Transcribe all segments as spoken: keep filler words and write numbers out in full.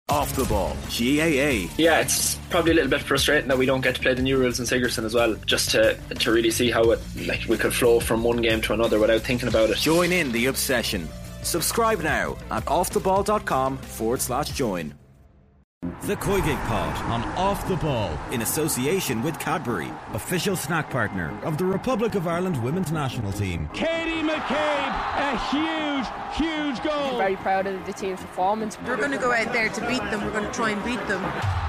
Off the Ball, G A A. Yeah, it's probably a little bit frustrating that we don't get to play the new rules in Sigerson as well, just to to really see how it, like, we could flow from one game to another without thinking about it. Join in the obsession. Subscribe now at offtheball.com forward slash join. The Koigig Pod on Off the Ball, in association with Cadbury, official snack partner of the Republic of Ireland women's national team. Katie McCabe, a huge, huge goal. I'm very proud of the team's performance. We're going to go out there to beat them. We're going to try and beat them.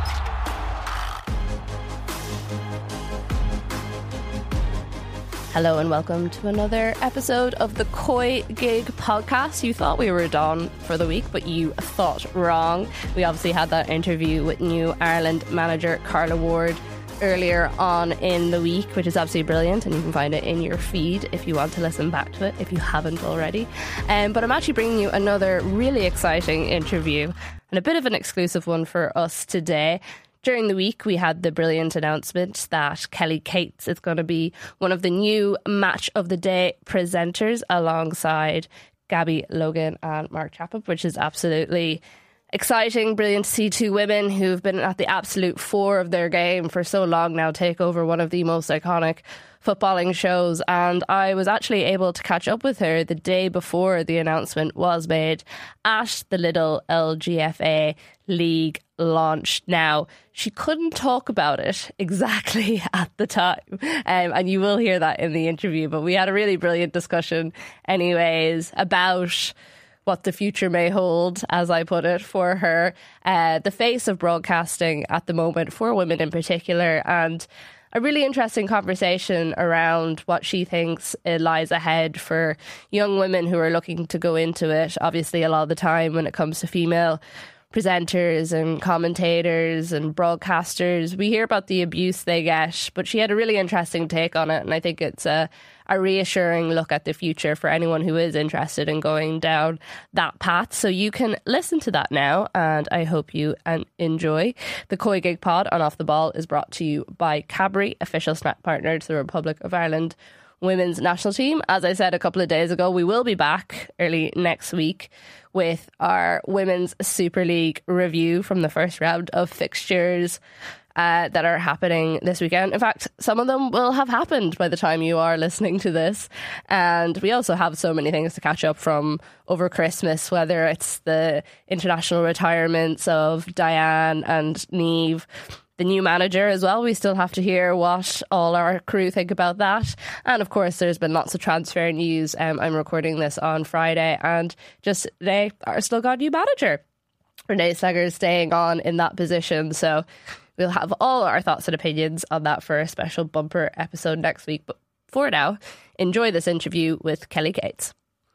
Hello and welcome to another episode of the Koigig podcast. You thought we were done for the week, but you thought wrong. We obviously had that interview with new Ireland manager Carla Ward earlier on in the week, which is absolutely brilliant, and you can find it in your feed if you want to listen back to it, if you haven't already. Um, but I'm actually bringing you another really exciting interview, and a bit of an exclusive one for us today. During the week, we had the brilliant announcement that Kelly Cates is going to be one of the new Match of the Day presenters alongside Gabby Logan and Mark Chappell, which is absolutely exciting, brilliant to see two women who've been at the absolute fore of their game for so long now take over one of the most iconic footballing shows. And I was actually able to catch up with her the day before the announcement was made at the Lidl L G F A League launch. Now, she couldn't talk about it exactly at the time, um, and you will hear that in the interview, but we had a really brilliant discussion anyways about what the future may hold, as I put it, for her, uh, the face of broadcasting at the moment for women in particular, and a really interesting conversation around what she thinks lies ahead for young women who are looking to go into it. Obviously, a lot of the time when it comes to female presenters and commentators and broadcasters, we hear about the abuse they get, but she had a really interesting take on it, and I think it's a, a reassuring look at the future for anyone who is interested in going down that path. So you can listen to that now, and I hope you enjoy. The Koigig Pod on Off the Ball is brought to you by Cadbury, official snack partner to the Republic of Ireland women's national team. As I said a couple of days ago, we will be back early next week with our Women's Super League review from the first round of fixtures uh, that are happening this weekend. In fact, some of them will have happened by the time you are listening to this. And we also have so many things to catch up from over Christmas, whether it's the international retirements of Diane and Niamh, the new manager as well. We still have to hear what all our crew think about that. And of course, there's been lots of transfer news. Um, I'm recording this on Friday, and just they are still got a new manager. Renee Slegger staying on in that position. So we'll have all our thoughts and opinions on that for a special bumper episode next week. But for now, enjoy this interview with Kelly Cates.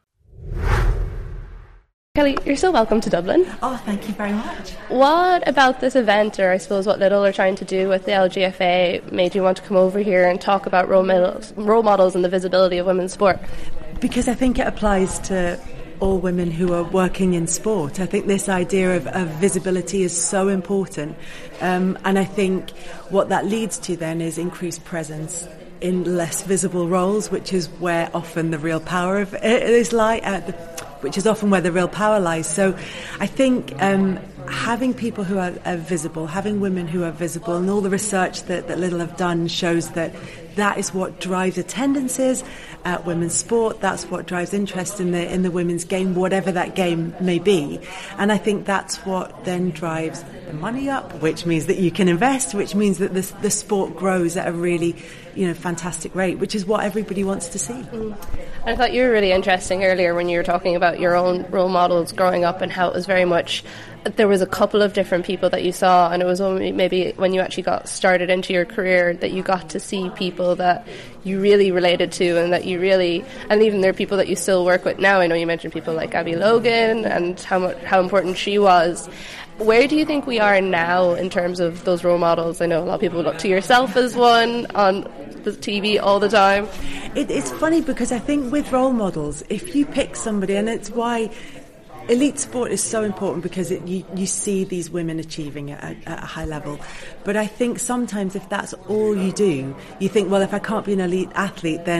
Kelly, you're so welcome to Dublin. Oh, thank you very much. What about this event, or I suppose what Lidl are trying to do with the L G F A, made you want to come over here and talk about role models, role models and the visibility of women's sport? Because I think it applies to all women who are working in sport. I think this idea of, of visibility is so important. Um, and I think what that leads to then is increased presence in less visible roles, which is where often the real power of it is lie, uh, the, which is often where the real power lies. So I think um, having people who are, are visible, having women who are visible, and all the research that, that Lidl have done shows that that is what drives attendances at women's sport. That's what drives interest in the in the women's game, whatever that game may be. And I think that's what then drives the money up, which means that you can invest, which means that the the sport grows at a really, you know, fantastic rate, which is what everybody wants to see. Mm. I thought you were really interesting earlier when you were talking about your own role models growing up and how it was very much, there was a couple of different people that you saw, and it was only maybe when you actually got started into your career that you got to see people that you really related to, and that you really, and even there are people that you still work with now. I know you mentioned people like Gabby Logan and how much, how important she was. Where do you think we are now in terms of those role models? I know a lot of people look to yourself as one on the T V all the time. It, it's funny because I think with role models, if you pick somebody, and it's why elite sport is so important, because it, you, you see these women achieving at a, at a high level. But I think sometimes if that's all you do, you think, well, if I can't be an elite athlete, then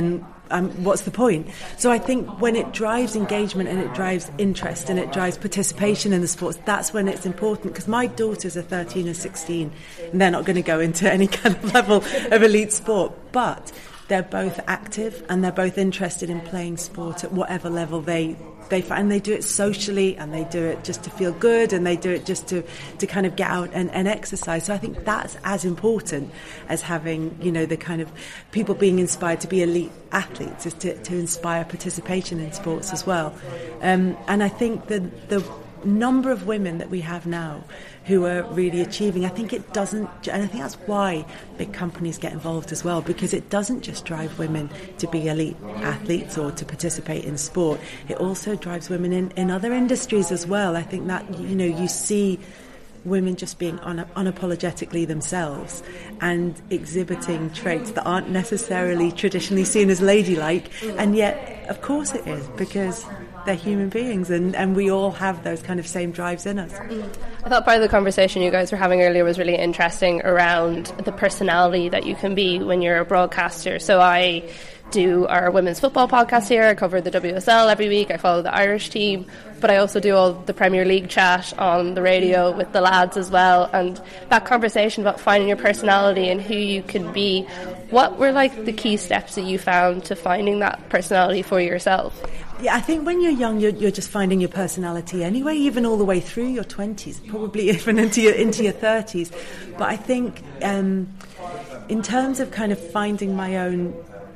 Um, what's the point? So I think when it drives engagement and it drives interest and it drives participation in the sports, that's when it's important. Because my daughters are thirteen and sixteen, and they're not going to go into any kind of level of elite sport, but they're both active and they're both interested in playing sport at whatever level they they find. They do it socially, and they do it just to feel good, and they do it just to, to kind of get out and, and exercise. So I think that's as important as having, you know, the kind of people being inspired to be elite athletes, is to, to inspire participation in sports as well. Um, and I think the the number of women that we have now who are really achieving, I think it doesn't, and I think that's why big companies get involved as well, because it doesn't just drive women to be elite athletes or to participate in sport, it also drives women in, in other industries as well. I think that, you know, you see women just being un- unapologetically themselves and exhibiting traits that aren't necessarily traditionally seen as ladylike, and yet of course it is, because they're human beings, and, and we all have those kind of same drives in us. I thought part of the conversation you guys were having earlier was really interesting around the personality that you can be when you're a broadcaster. So I do our women's football podcast here. I cover the W S L every week. I follow the Irish team, but I also do all the Premier League chat on the radio with the lads as well. And that conversation about finding your personality and who you can be, what were like the key steps that you found to finding that personality for yourself? Yeah, I think when you're young, you're, you're just finding your personality anyway, even all the way through your twenties, probably even into your into your thirties. But I think um, in terms of kind of finding my own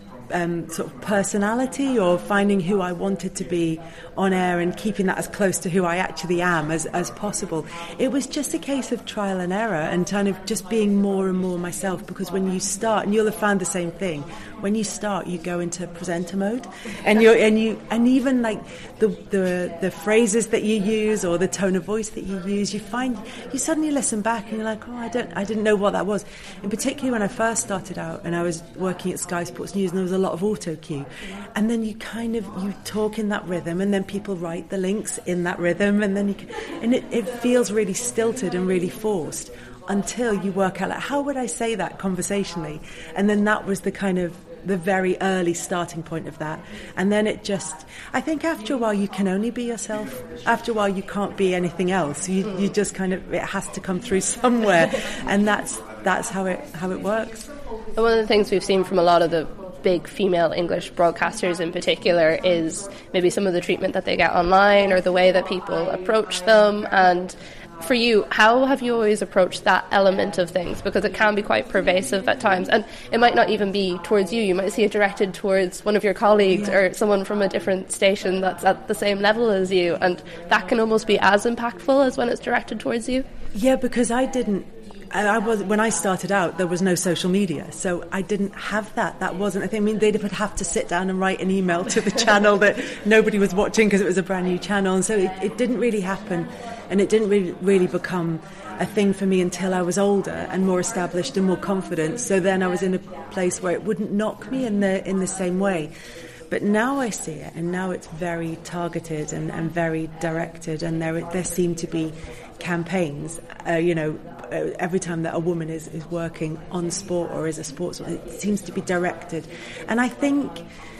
Um, sort of personality, or finding who I wanted to be on air and keeping that as close to who I actually am as, as possible, it was just a case of trial and error and kind of just being more and more myself. Because when you start, and you'll have found the same thing, when you start you go into presenter mode, and you and you and even like the, the the phrases that you use or the tone of voice that you use, you find you suddenly listen back and you're like, oh, I don't I didn't know what that was. In particular, when I first started out and I was working at Sky Sports News, and there was a lot of auto cue, and then you kind of you talk in that rhythm, and then people write the links in that rhythm, and then you can, and it, it feels really stilted and really forced until you work out like, how would I say that conversationally, and then that was the kind of the very early starting point of that. And then it just, I think after a while you can only be yourself. After a while you can't be anything else. You you just kind of, it has to come through somewhere, and that's that's how it how it works. And one of the things we've seen from a lot of the big female English broadcasters in particular is maybe some of the treatment that they get online, or the way that people approach them. And for you, how have you always approached that element of things? Because it can be quite pervasive at times, and it might not even be towards you. You might see it directed towards one of your colleagues, yeah, or someone from a different station that's at the same level as you, and that can almost be as impactful as when it's directed towards you. Yeah, because I didn't I was when I started out, there was no social media, so I didn't have that. That wasn't a thing. I mean, they would have to sit down and write an email to the channel that nobody was watching because it was a brand new channel, and so it, it didn't really happen, and it didn't really, really become a thing for me until I was older and more established and more confident. So then I was in a place where it wouldn't knock me in the in the same way. But now I see it, and now it's very targeted and, and very directed, and there there seem to be campaigns, uh, you know, every time that a woman is, is working on sport or is a sportswoman, it seems to be directed. And I think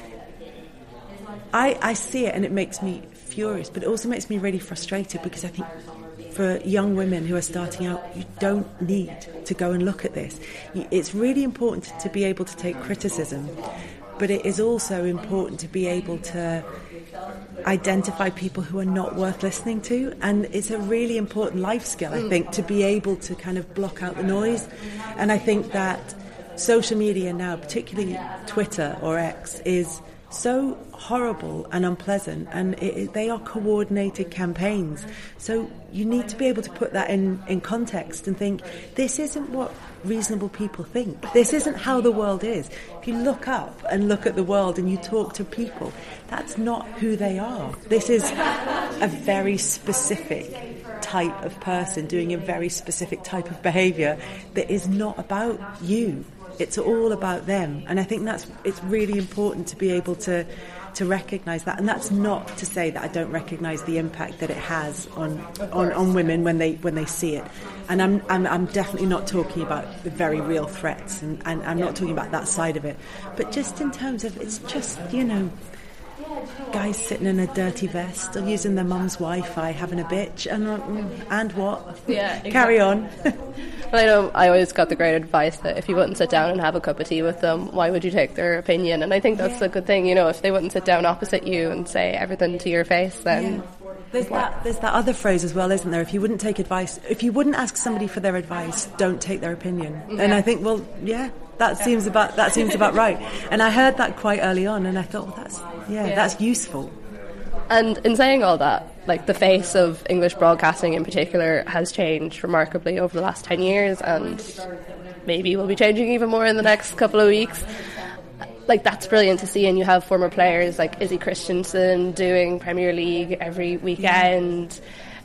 I, I see it, and it makes me furious, but it also makes me really frustrated, because I think for young women who are starting out, you don't need to go and look at this. It's really important to be able to take criticism, but it is also important to be able to identify people who are not worth listening to, and it's a really important life skill, I think, to be able to kind of block out the noise. And I think that social media now, particularly Twitter or X, is so horrible and unpleasant, and it, it, they are coordinated campaigns, so you need to be able to put that in, in context and think, this isn't what reasonable people think, this isn't how the world is. If you look up and look at the world and you talk to people, that's not who they are. This is a very specific type of person doing a very specific type of behaviour that is not about you. It's all about them, and I think that's it's really important to be able to to recognise that. And that's not to say that I don't recognise the impact that it has on, on, on women when they when they see it. And I'm I'm, I'm definitely not talking about the very real threats, and, and I'm not talking about that side of it. But just in terms of, it's just, you know, guys sitting in a dirty vest or using their mum's Wi-Fi, having a bitch, and uh, and what? Yeah, exactly. Carry on. Well, I know I always got the great advice that if you wouldn't sit down and have a cup of tea with them, why would you take their opinion? And I think that's a good thing, you know, if they wouldn't sit down opposite you and say everything to your face, then... Yeah. There's that, there's that other phrase as well, isn't there? If you wouldn't take advice, if you wouldn't ask somebody for their advice, don't take their opinion. Yeah. And I think, well, yeah, that seems about that seems about right. And I heard that quite early on, and I thought, well, that's yeah, yeah. that's useful. And in saying all that, like, the face of English broadcasting in particular has changed remarkably over the last ten years, and maybe will be changing even more in the next couple of weeks. Like, that's brilliant to see, and you have former players like Izzy Christensen doing Premier League every weekend.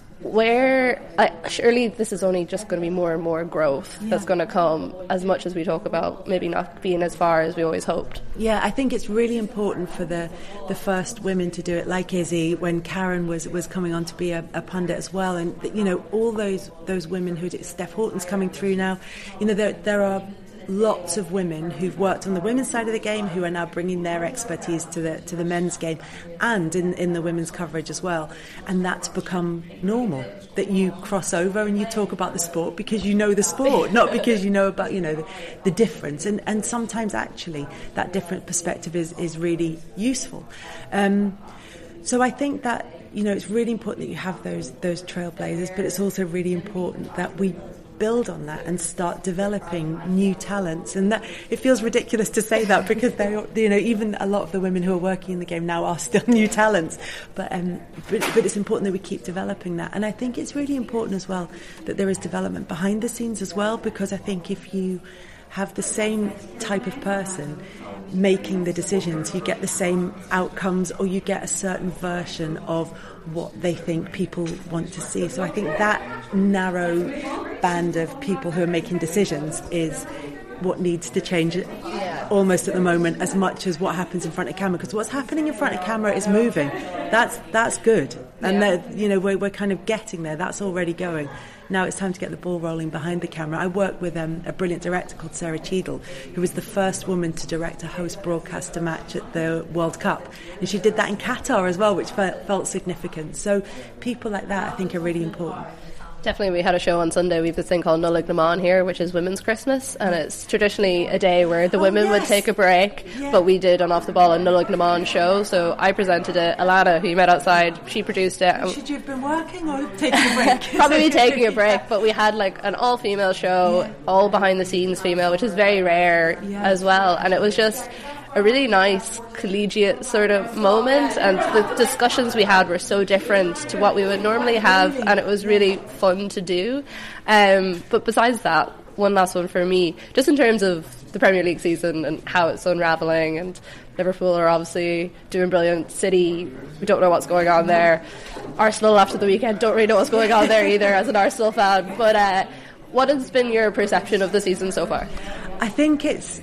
Where, uh, surely this is only just going to be more and more growth yeah. that's going to come, as much as we talk about maybe not being as far as we always hoped. Yeah, I think it's really important for the, the first women to do it, like Izzy, when Karen was, was coming on to be a, a pundit as well. And, you know, all those those women who did, Steph Horton's coming through now, you know, there there are lots of women who've worked on the women's side of the game who are now bringing their expertise to the to the men's game and in, in the women's coverage as well. And that's become normal, that you cross over and you talk about the sport because you know the sport, not because you know about, you know, the, the difference. And and sometimes actually that different perspective is, is really useful. Um, so I think that, you know, it's really important that you have those those trailblazers, but it's also really important that we build on that and start developing new talents. And that, it feels ridiculous to say that because they, you know, even a lot of the women who are working in the game now are still new talents. But, um, but but it's important that we keep developing that. And I think it's really important as well that there is development behind the scenes as well, because I think if you have the same type of person making the decisions, you get the same outcomes, or you get a certain version of what they think people want to see. So I think that narrow band of people who are making decisions is what needs to change yeah. almost at the moment, as much as what happens in front of camera, because what's happening in front of camera is moving. That's that's good, and yeah. you know we're we're kind of getting there. That's already going. Now it's time to get the ball rolling behind the camera. I work with um, a brilliant director called Sarah Cheadle, who was the first woman to direct a host broadcaster match at the World Cup. And she did that in Qatar as well, which felt, felt significant. So people like that, I think, are really important. Definitely. We had a show on Sunday. We have this thing called Nullig Naman here, which is Women's Christmas, and it's traditionally a day where the oh, women yes. would take a break, yeah. but we did on Off the Ball a Nullig Naman show. So I presented it. Alana, who you met outside, she produced it. Should you have been working or taking a break? Probably taking a break, but we had like an all-female show, yeah. all behind-the-scenes female, which is very rare yeah. as well, and it was just a really nice collegiate sort of moment, and the discussions we had were so different to what we would normally have, and it was really fun to do. Um, but besides that, one last one for me, just in terms of the Premier League season and how it's unravelling, and Liverpool are obviously doing brilliant. City, we don't know what's going on there. Arsenal after the weekend, don't really know what's going on there either as an Arsenal fan. But uh, what has been your perception of the season so far? I think it's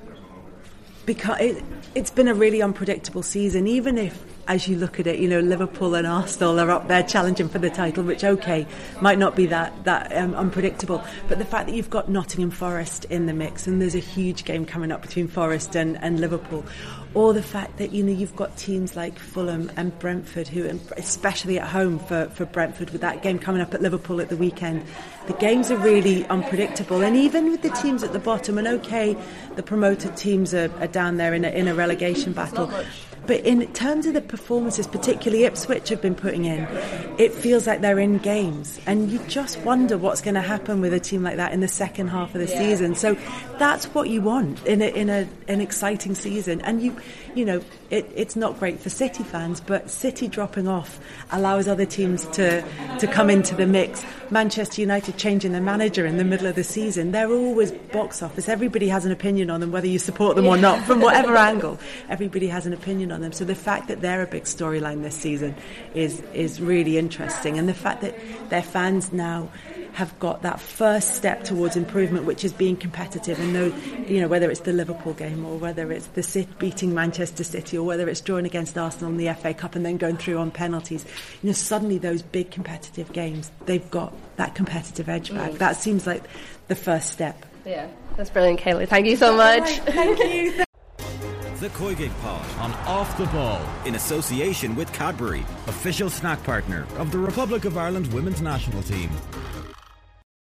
because it, it's been a really unpredictable season, even if, as you look at it, you know, Liverpool and Arsenal are up there challenging for the title, which, okay, might not be that, that um, unpredictable. But the fact that you've got Nottingham Forest in the mix, and there's a huge game coming up between Forest and, and Liverpool, or the fact that, you know, you've got teams like Fulham and Brentford, who, especially at home for, for Brentford, with that game coming up at Liverpool at the weekend, the games are really unpredictable. And even with the teams at the bottom, and okay, the promoted teams are, are down there in a, in a relegation battle, but in terms of the performances, particularly Ipswich have been putting in, it feels like they're in games. And you just wonder what's going to happen with a team like that in the second half of the yeah. season. So that's what you want in a, in a, an exciting season. And you you know, it, it's not great for City fans, but City dropping off allows other teams to, to come into the mix. Manchester United changing their manager in the middle of the season. They're always box office. Everybody has an opinion on them, whether you support them or not, from whatever angle. Everybody has an opinion on them. So the fact that they're a big storyline this season is is really interesting. And the fact that their fans now have got that first step towards improvement, which is being competitive. And know, you know, whether it's the Liverpool game or whether it's the City beating Manchester City or whether it's drawing against Arsenal in the F A Cup and then going through on penalties, you know, suddenly those big competitive games, they've got that competitive edge back. Mm. That seems like the first step. Yeah, that's brilliant, Kayleigh. Thank you so much. Right, thank you. The COYGIG Pod on Off the Ball, in association with Cadbury, official snack partner of the Republic of Ireland women's national team.